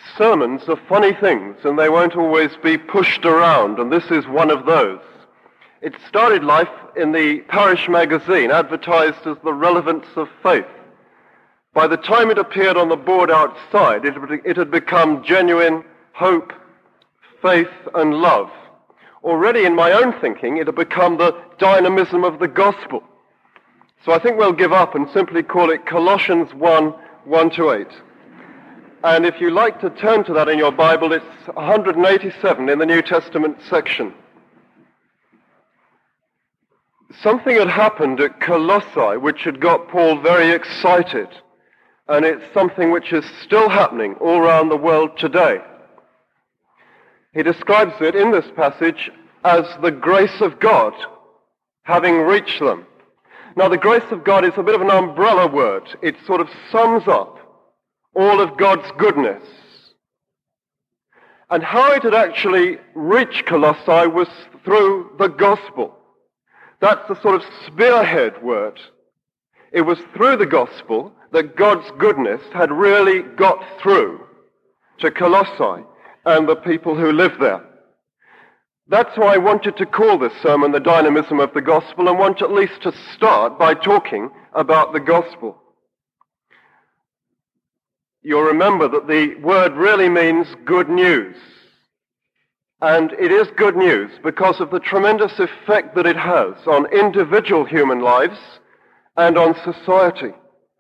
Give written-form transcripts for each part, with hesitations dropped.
Sermons are funny things, and they won't always be pushed around, and this is one of those. It started life in the parish magazine, advertised as the relevance of faith. By the time it appeared on the board outside, it had become genuine hope, faith, and love. Already in my own thinking, it had become the dynamism of the gospel. So I think we'll give up and simply call it Colossians 1:1-8. And if you like to turn to that in your Bible, it's 187 in the New Testament section. Something had happened at Colossae which had got Paul very excited, and it's something which is still happening all around the world today. He describes it in this passage as the grace of God having reached them. Now, the grace of God is a bit of an umbrella word. It sort of sums up all of God's goodness. And how it had actually reached Colossae was through the gospel. That's the sort of spearhead word. It was through the gospel that God's goodness had really got through to Colossae and the people who live there. That's why I wanted to call this sermon the dynamism of the gospel, and want at least to start by talking about the gospel. You'll remember that the word really means good news. And it is good news because of the tremendous effect that it has on individual human lives and on society.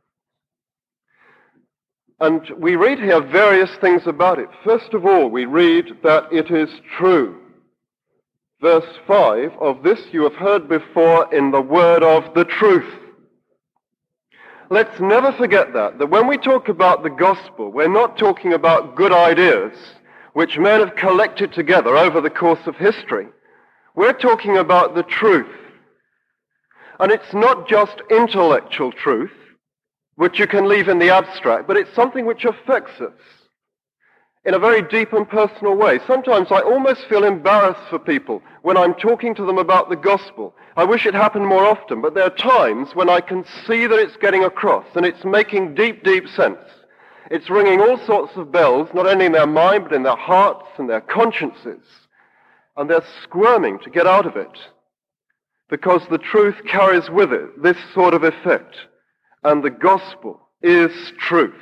And we read here various things about it. First of all, we read that it is true. Verse 5, of this you have heard before in the word of the truth. Let's never forget that when we talk about the gospel, we're not talking about good ideas which men have collected together over the course of history. We're talking about the truth. And it's not just intellectual truth, which you can leave in the abstract, but it's something which affects us in a very deep and personal way. Sometimes I almost feel embarrassed for people when I'm talking to them about the gospel. I wish it happened more often, but there are times when I can see that it's getting across and it's making deep, deep sense. It's ringing all sorts of bells, not only in their mind, but in their hearts and their consciences. And they're squirming to get out of it, because the truth carries with it this sort of effect. And the gospel is truth.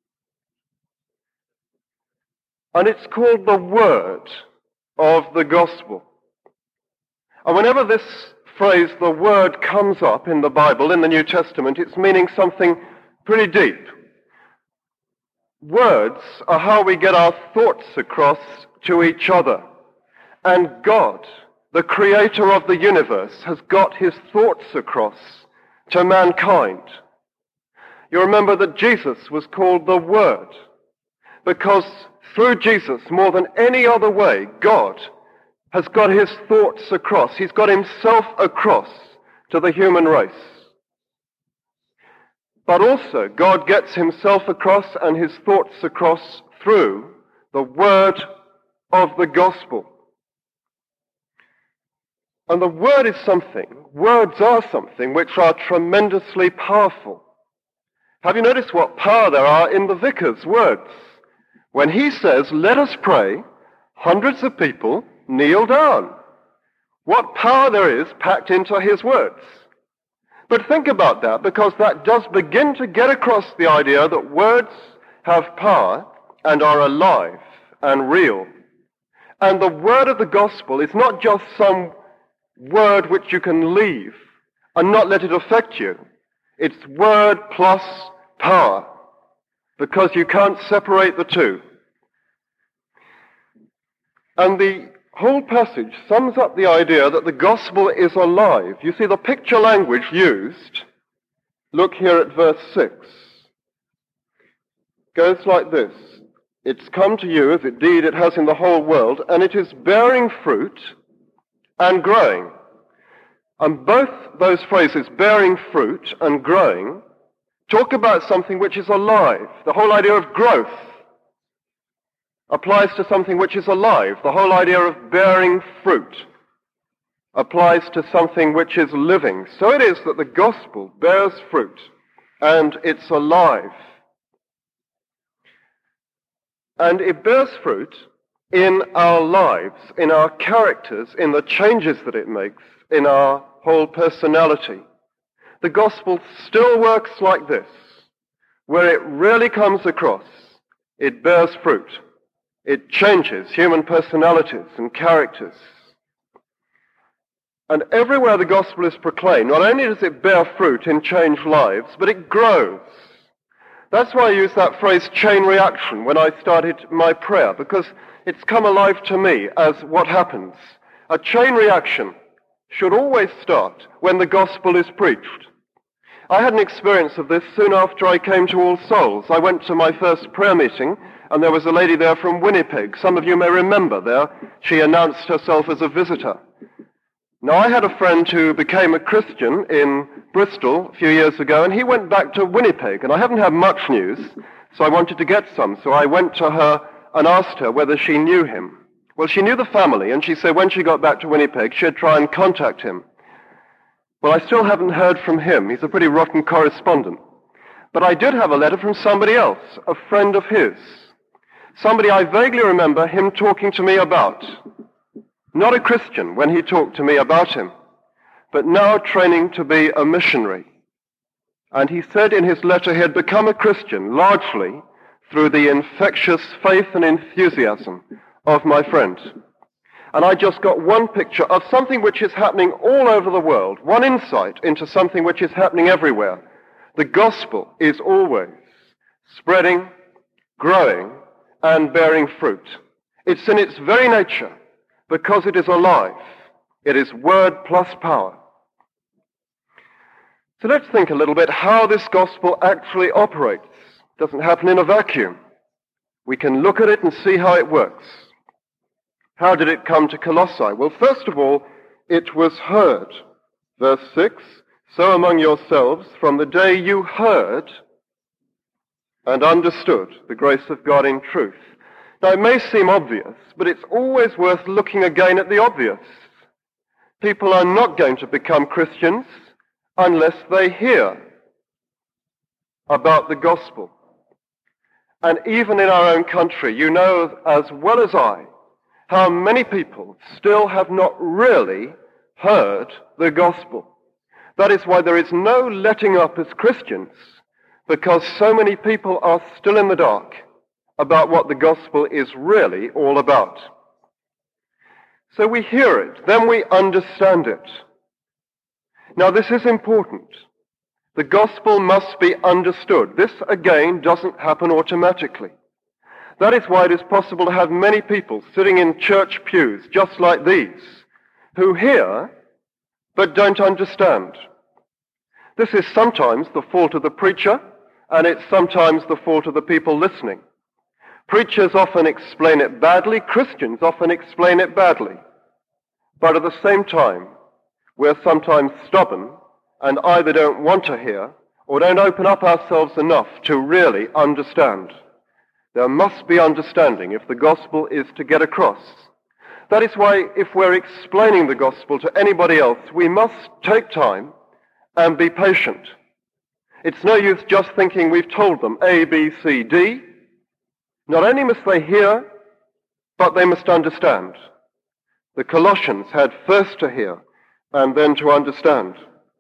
And it's called the word of the gospel. And whenever this phrase, the word, comes up in the Bible, in the New Testament, it's meaning something pretty deep. Words are how we get our thoughts across to each other. And God, the creator of the universe, has got his thoughts across to mankind. You remember that Jesus was called the Word, because through Jesus, more than any other way, God has got his thoughts across. He's got himself across to the human race. But also, God gets himself across and his thoughts across through the word of the gospel. And the word is something, words are something which are tremendously powerful. Have you noticed what power there are in the vicar's words? When he says, let us pray, hundreds of people kneel down. What power there is packed into his words. But think about that, because that does begin to get across the idea that words have power and are alive and real. And the word of the gospel is not just some word which you can leave and not let it affect you. It's word plus power, because you can't separate the two. And the whole passage sums up the idea that the gospel is alive. You see, the picture language used, look here at verse 6, goes like this. It's come to you, as indeed it has in the whole world, and it is bearing fruit and growing. And both those phrases, bearing fruit and growing, talk about something which is alive. The whole idea of growth applies to something which is alive. The whole idea of bearing fruit applies to something which is living. So it is that the gospel bears fruit and it's alive. And it bears fruit in our lives, in our characters, in the changes that it makes, in our whole personality. The gospel still works like this. Where it really comes across, it bears fruit. It changes human personalities and characters. And everywhere the gospel is proclaimed, not only does it bear fruit in changed lives, but it grows. That's why I use that phrase chain reaction when I started my prayer, because it's come alive to me as what happens. A chain reaction should always start when the gospel is preached. I had an experience of this soon after I came to All Souls. I went to my first prayer meeting, and there was a lady there from Winnipeg. Some of you may remember there. She announced herself as a visitor. Now, I had a friend who became a Christian in Bristol a few years ago, and he went back to Winnipeg, and I haven't had much news, so I wanted to get some. So I went to her and asked her whether she knew him. Well, she knew the family, and she said when she got back to Winnipeg, she'd try and contact him. Well, I still haven't heard from him. He's a pretty rotten correspondent. But I did have a letter from somebody else, a friend of his. Somebody I vaguely remember him talking to me about. Not a Christian when he talked to me about him, but now training to be a missionary. And he said in his letter he had become a Christian largely through the infectious faith and enthusiasm of my friend. And I just got one picture of something which is happening all over the world, one insight into something which is happening everywhere. The gospel is always spreading, growing, and bearing fruit. It's in its very nature, because it is alive. It is word plus power. So let's think a little bit how this gospel actually operates. It doesn't happen in a vacuum. We can look at it and see how it works. How did it come to Colossae? Well, first of all, it was heard. Verse 6, so among yourselves, from the day you heard and understood the grace of God in truth. Now, it may seem obvious, but it's always worth looking again at the obvious. People are not going to become Christians unless they hear about the gospel. And even in our own country, you know as well as I how many people still have not really heard the gospel. That is why there is no letting up as Christians, because so many people are still in the dark about what the gospel is really all about. So we hear it, then we understand it. Now this is important. The gospel must be understood. This, again, doesn't happen automatically. That is why it is possible to have many people sitting in church pews just like these, who hear but don't understand. This is sometimes the fault of the preacher, and it's sometimes the fault of the people listening. Preachers often explain it badly, Christians often explain it badly. But at the same time, we're sometimes stubborn and either don't want to hear or don't open up ourselves enough to really understand. There must be understanding if the gospel is to get across. That is why if we're explaining the gospel to anybody else, we must take time and be patient. It's no use just thinking we've told them A, B, C, D. Not only must they hear, but they must understand. The Colossians had first to hear and then to understand.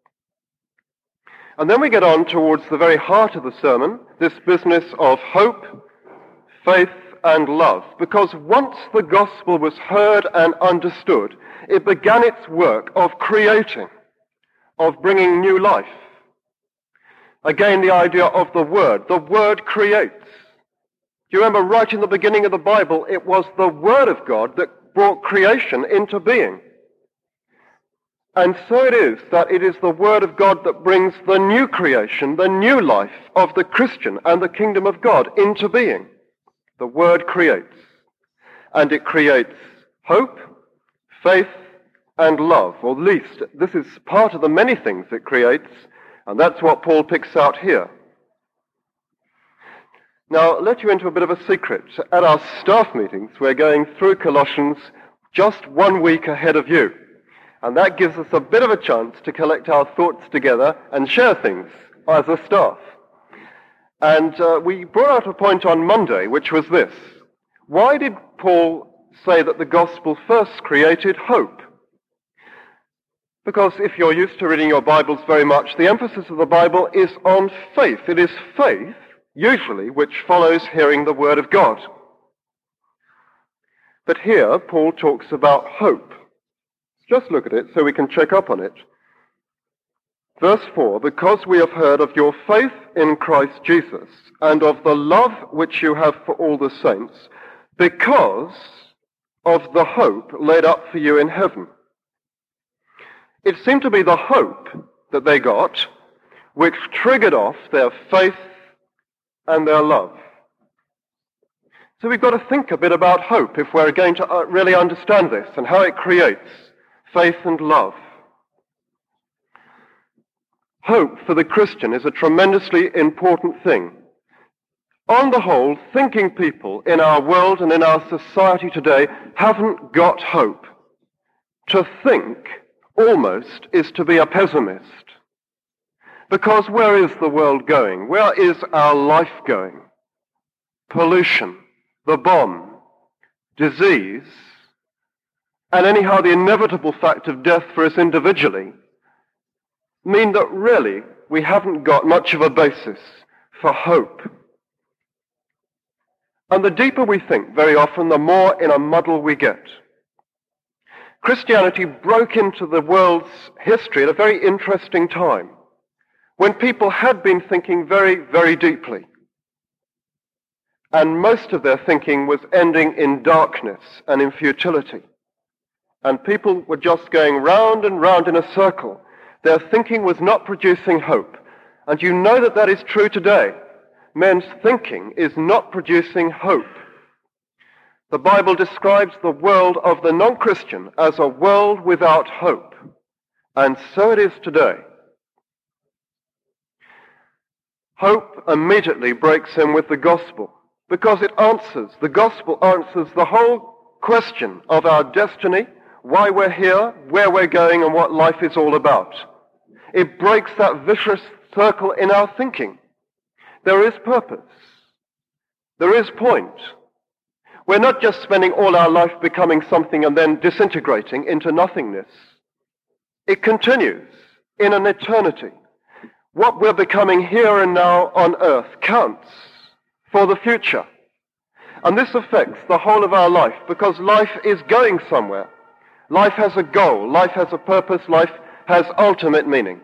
And then we get on towards the very heart of the sermon, this business of hope, faith, and love. Because once the gospel was heard and understood, it began its work of creating, of bringing new life. Again, the idea of the word creates. Do you remember right in the beginning of the Bible, it was the word of God that brought creation into being. And so it is that it is the word of God that brings the new creation, the new life of the Christian and the kingdom of God into being. The word creates. And it creates hope, faith, and love. Or at least this is part of the many things it creates, and that's what Paul picks out here. Now, I'll let you into a bit of a secret. At our staff meetings, we're going through Colossians just 1 week ahead of you. And that gives us a bit of a chance to collect our thoughts together and share things as a staff. And we brought out a point on Monday, which was this. Why did Paul say that the gospel first created hope? Because if you're used to reading your Bibles very much, the emphasis of the Bible is on faith. It is faith, usually, which follows hearing the word of God. But here, Paul talks about hope. Just look at it so we can check up on it. Verse 4, because we have heard of your faith in Christ Jesus and of the love which you have for all the saints, because of the hope laid up for you in heaven. It seemed to be the hope that they got which triggered off their faith and their love. So we've got to think a bit about hope if we're going to really understand this and how it creates faith and love. Hope for the Christian is a tremendously important thing. On the whole, thinking people in our world and in our society today haven't got hope. To think, almost, is to be a pessimist. Because where is the world going? Where is our life going? Pollution, the bomb, disease, and anyhow the inevitable fact of death for us individually mean that really we haven't got much of a basis for hope. And the deeper we think, very often, the more in a muddle we get. Christianity broke into the world's history at a very interesting time, when people had been thinking very, very deeply. And most of their thinking was ending in darkness and in futility. And people were just going round and round in a circle. Their thinking was not producing hope. And you know that that is true today. Men's thinking is not producing hope. The Bible describes the world of the non-Christian as a world without hope. And so it is today. Hope immediately breaks in with the gospel, because the gospel answers the whole question of our destiny, why we're here, where we're going, and what life is all about. It breaks that vicious circle in our thinking. There is purpose. There is point. We're not just spending all our life becoming something and then disintegrating into nothingness. It continues in an eternity. What we're becoming here and now on earth counts for the future. And this affects the whole of our life, because life is going somewhere. Life has a goal. Life has a purpose. Life has ultimate meaning.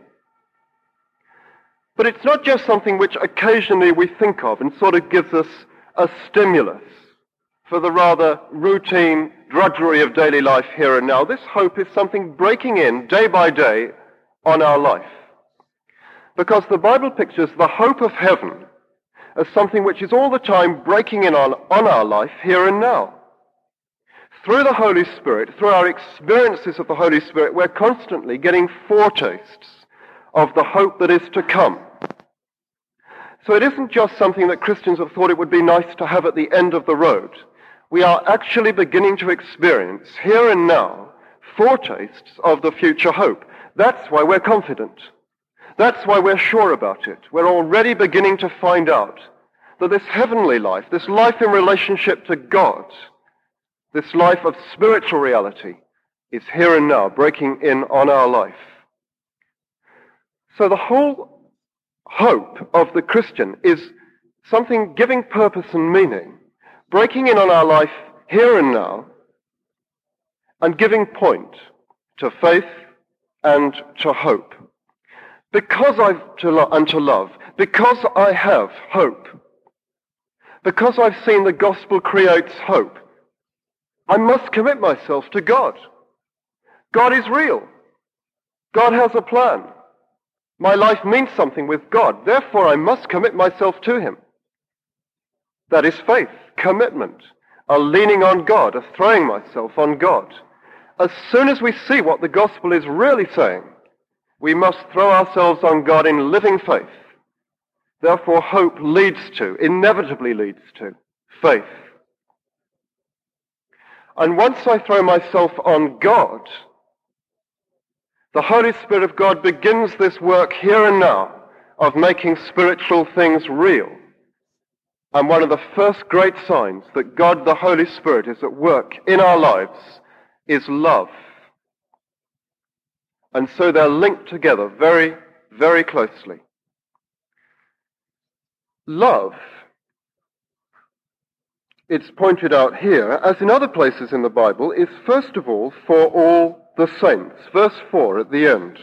But it's not just something which occasionally we think of and sort of gives us a stimulus for the rather routine drudgery of daily life here and now. This hope is something breaking in day by day on our life. Because the Bible pictures the hope of heaven as something which is all the time breaking in on our life here and now. Through the Holy Spirit, through our experiences of the Holy Spirit, we're constantly getting foretastes of the hope that is to come. So it isn't just something that Christians have thought it would be nice to have at the end of the road. We are actually beginning to experience, here and now, foretastes of the future hope. That's why we're confident. That's why we're sure about it. We're already beginning to find out that this heavenly life, this life in relationship to God, this life of spiritual reality, is here and now, breaking in on our life. So the whole hope of the Christian is something giving purpose and meaning, breaking in on our life here and now, and giving point to faith and to hope. Because to love, because I have hope, because I've seen the gospel creates hope, I must commit myself to God. God is real. God has a plan. My life means something with God. Therefore, I must commit myself to Him. That is faith, commitment, a leaning on God, a throwing myself on God. As soon as we see what the gospel is really saying, we must throw ourselves on God in living faith. Therefore, hope inevitably leads to faith. And once I throw myself on God, the Holy Spirit of God begins this work here and now of making spiritual things real. And one of the first great signs that God the Holy Spirit is at work in our lives is love. And so they're linked together very, very closely. Love, it's pointed out here, as in other places in the Bible, is first of all for all the saints. Verse 4 at the end.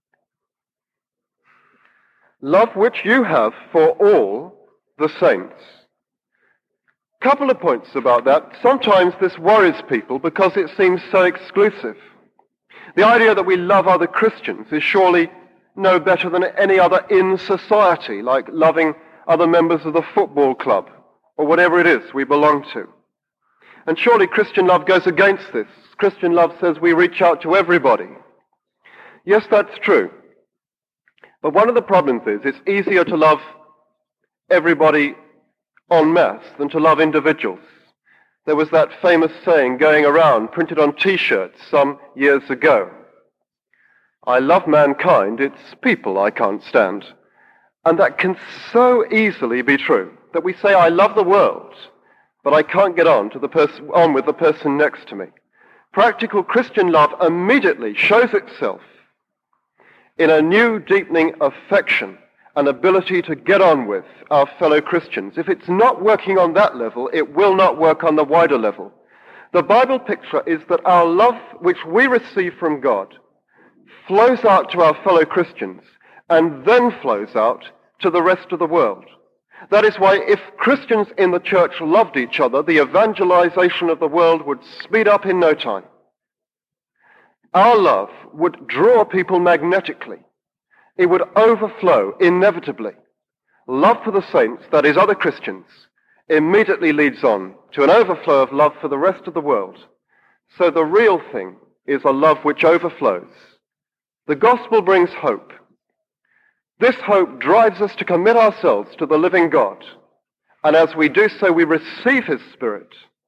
Love which you have for all the saints. Couple of points about that. Sometimes this worries people because it seems so exclusive. The idea that we love other Christians is surely no better than any other in society, like loving other members of the football club or whatever it is we belong to. And surely Christian love goes against this. Christian love says we reach out to everybody. Yes, that's true. But one of the problems is it's easier to love everybody en masse than to love individuals. There was that famous saying going around, printed on T-shirts some years ago. I love mankind, it's people I can't stand. And that can so easily be true, that we say I love the world, but I can't get on with the person next to me. Practical Christian love immediately shows itself in a new deepening affection, an ability to get on with our fellow Christians. If it's not working on that level, it will not work on the wider level. The Bible picture is that our love which we receive from God flows out to our fellow Christians and then flows out to the rest of the world. That is why if Christians in the church loved each other, the evangelization of the world would speed up in no time. Our love would draw people magnetically. It would overflow inevitably. Love for the saints, that is other Christians, immediately leads on to an overflow of love for the rest of the world. So the real thing is a love which overflows. The gospel brings hope. This hope drives us to commit ourselves to the living God. And as we do so, we receive His Spirit.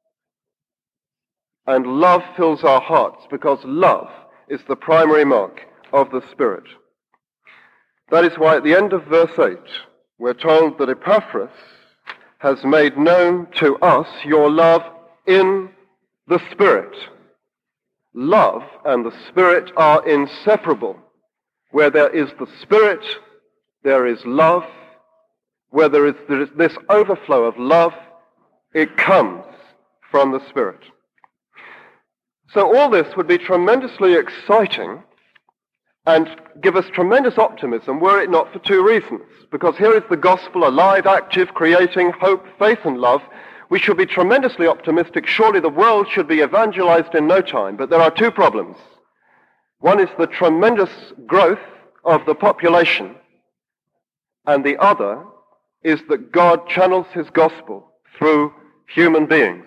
And love fills our hearts because love is the primary mark of the Spirit. That is why at the end of verse 8, we're told that Epaphras has made known to us your love in the Spirit. Love and the Spirit are inseparable. Where there is the Spirit, there is love. Where there is this overflow of love, it comes from the Spirit. So all this would be tremendously exciting and give us tremendous optimism were it not for two reasons. Because here is the gospel alive, active, creating hope, faith, and love. We should be tremendously optimistic. Surely the world should be evangelized in no time. But there are two problems. One is the tremendous growth of the population. And the other is that God channels His gospel through human beings.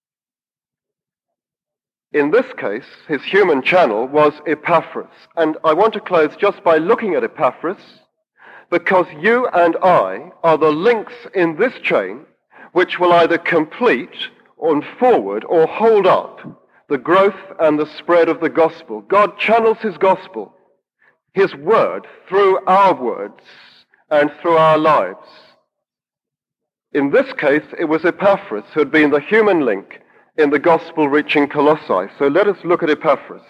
In this case, his human channel was Epaphras. And I want to close just by looking at Epaphras, because you and I are the links in this chain which will either complete or forward or hold up the growth and the spread of the gospel. God channels His gospel, His word, through our words and through our lives. In this case, it was Epaphras who had been the human link in the gospel reaching Colossae. So let us look at Epaphras.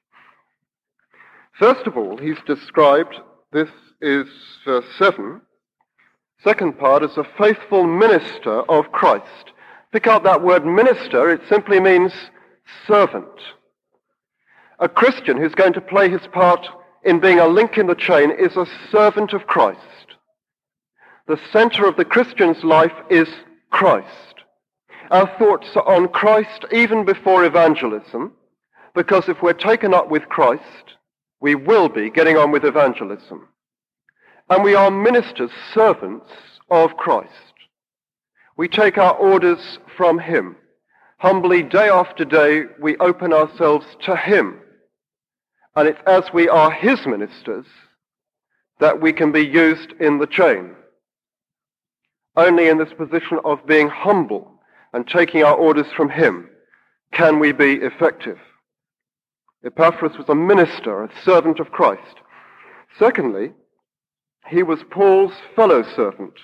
First of all, he's described, this is verse 7, second part, as a faithful minister of Christ. Pick out that word minister, it simply means servant. A Christian who's going to play his part in being a link in the chain is a servant of Christ. The center of the Christian's life is Christ. Our thoughts are on Christ even before evangelism, because if we're taken up with Christ, we will be getting on with evangelism. And we are ministers, servants of Christ. We take our orders from Him. Humbly, day after day, we open ourselves to Him. And it's as we are His ministers that we can be used in the chain. Only in this position of being humble and taking our orders from Him can we be effective. Epaphras was a minister, a servant of Christ. Secondly, he was Paul's fellow servant.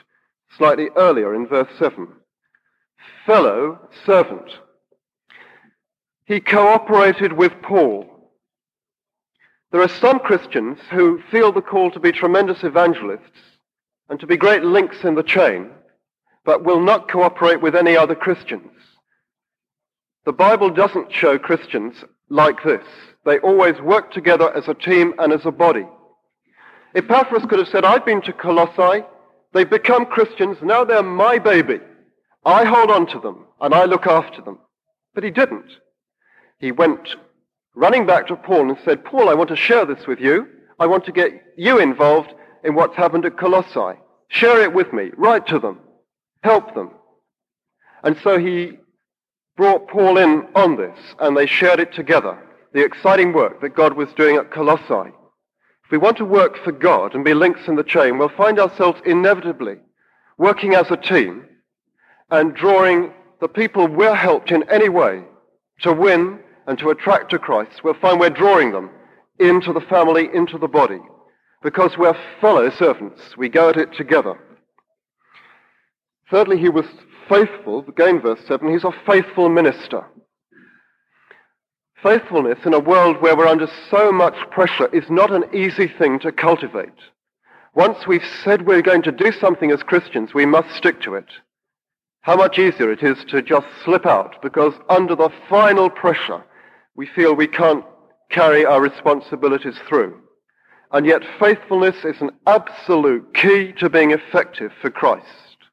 slightly earlier in verse 7. Fellow servant. He cooperated with Paul. There are some Christians who feel the call to be tremendous evangelists and to be great links in the chain, but will not cooperate with any other Christians. The Bible doesn't show Christians like this. They always work together as a team and as a body. Epaphras could have said, I've been to Colossae, they've become Christians, now they're my baby. I hold on to them and I look after them. But he didn't. He went running back to Paul and said, Paul, I want to share this with you. I want to get you involved in what's happened at Colossae. Share it with me. Write to them. Help them. And so he brought Paul in on this, and they shared it together, the exciting work that God was doing at Colossae. If we want to work for God and be links in the chain, we'll find ourselves inevitably working as a team and drawing the people we're helped in any way to win and to attract to Christ. We'll find we're drawing them into the family, into the body, because we're fellow servants. We go at it together. Thirdly, he was faithful. Again, verse 7, he's a faithful minister. Faithfulness in a world where we're under so much pressure is not an easy thing to cultivate. Once we've said we're going to do something as Christians, we must stick to it. How much easier it is to just slip out, because under the final pressure, we feel we can't carry our responsibilities through. And yet faithfulness is an absolute key to being effective for Christ.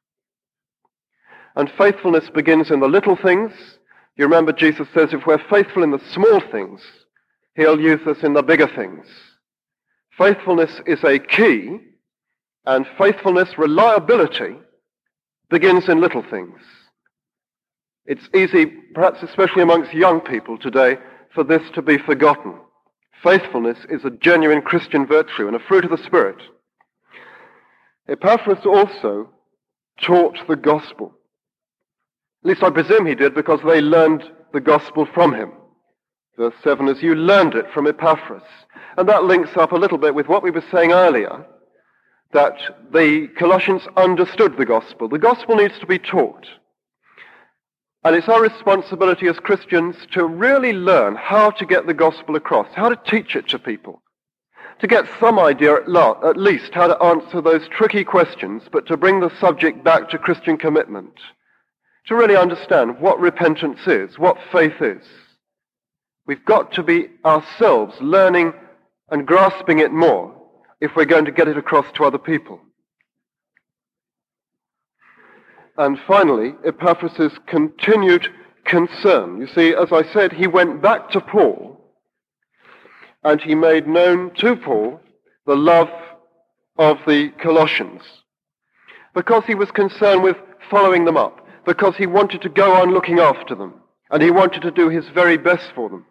And faithfulness begins in the little things. You remember Jesus says if we're faithful in the small things, he'll use us in the bigger things. Faithfulness is a key, and faithfulness, reliability, begins in little things. It's easy, perhaps especially amongst young people today, for this to be forgotten. Faithfulness is a genuine Christian virtue and a fruit of the Spirit. Epaphras also taught the gospel. At least I presume he did, because they learned the gospel from him. Verse 7, as you learned it from Epaphras. And that links up a little bit with what we were saying earlier, that the Colossians understood the gospel. The gospel needs to be taught. And it's our responsibility as Christians to really learn how to get the gospel across, how to teach it to people, to get some idea at least how to answer those tricky questions, but to bring the subject back to Christian commitment, to really understand what repentance is, what faith is. We've got to be ourselves learning and grasping it more if we're going to get it across to other people. And finally, Epaphras' continued concern. You see, as I said, he went back to Paul, and he made known to Paul the love of the Colossians, because he was concerned with following them up, because he wanted to go on looking after them, and he wanted to do his very best for them.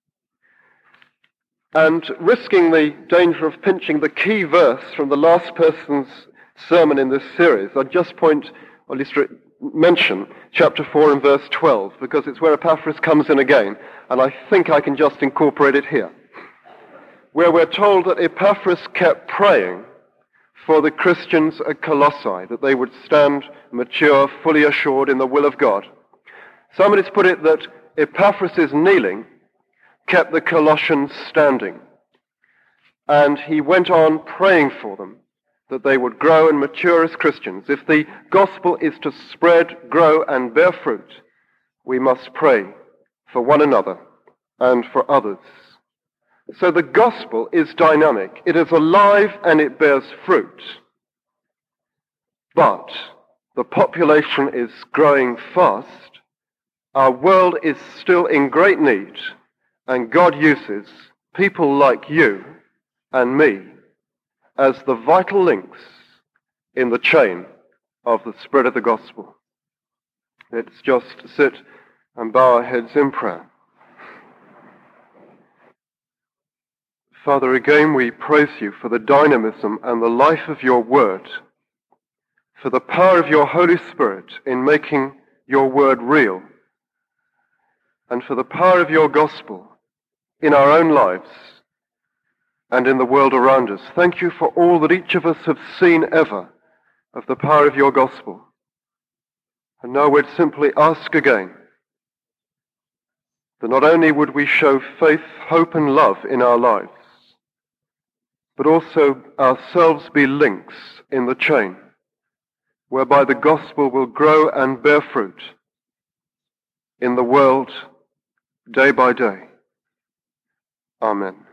And risking the danger of pinching the key verse from the last person's sermon in this series, I'll just point, or at least mention, chapter 4 and verse 12, because it's where Epaphras comes in again, and I think I can just incorporate it here, where we're told that Epaphras kept praying for the Christians at Colossae, that they would stand mature, fully assured in the will of God. Somebody's put it that Epaphras' kneeling kept the Colossians standing. And he went on praying for them, that they would grow and mature as Christians. If the gospel is to spread, grow, and bear fruit, we must pray for one another and for others. So the gospel is dynamic. It is alive and it bears fruit. But the population is growing fast. Our world is still in great need, and God uses people like you and me as the vital links in the chain of the spread of the gospel. Let's just sit and bow our heads in prayer. Father, again we praise you for the dynamism and the life of your word, for the power of your Holy Spirit in making your word real, and for the power of your gospel in our own lives and in the world around us. Thank you for all that each of us have seen ever of the power of your gospel. And now we'd simply ask again that not only would we show faith, hope and love in our lives, but also ourselves be links in the chain whereby the gospel will grow and bear fruit in the world day by day. Amen.